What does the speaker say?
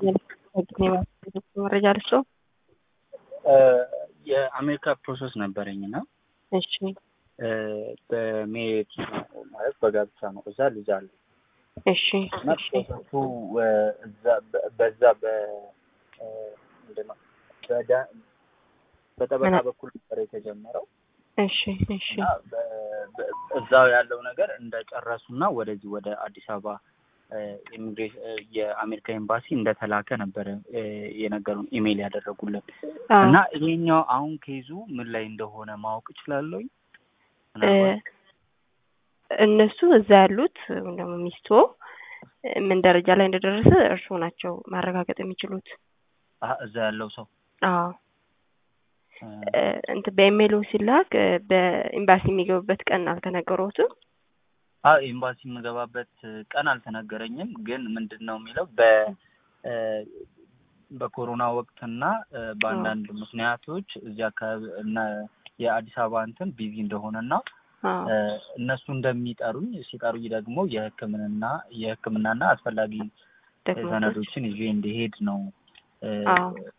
መረጃ ልሶ የአሜሪካ ፕሮሰስ ነበረኝና እሺ በሜት ማለት በጋብቻ ነው እዛ ልጅ አለ እሺ እና ፕሮሰሱ እዛ በዛ ምንድነው በጠበቃ በኩል ነበር የተጀመረው እሺ እሺ እዛው ያለው ነገር እንደጨረሱና ወደዚህ ወደ አዲስ አበባ የአሜሪካ ኤምባሲ እንደተላከ ነበር የነገሩን ኢሜል ያደረጉልን እና ይሄኛው አሁን ኬዙ ምን ላይ እንደሆነ ማወቅ እችላለሁ እነሱ እዛ ያሉት እንደውም ሚስቶ ምን ደረጃ ላይ እንደደረሰ እርሱ ናቸው ማረጋገጥ የሚችሉት እዛ ያለው ሰው እንት በኢሜሉ ሲላክ በኤምባሲ የሚገቡበት ቀን አልተነገሩትም ኤምባሲ የምገባበት ቀን አልተነገረኝም ግን ምንድነው የሚለው በኮሮና ወቅትና በአንዳንድ ምክንያቶች እዚህ አካባቢ እና የአዲስ አበባ እንትን ቢዚ እንደሆነና እነሱ እንደሚጠሩኝ ሲጠሩኝ ደግሞ የህክምናና አስፈላጊ ሰነዶችን ይዤ እንዲሄድ ነው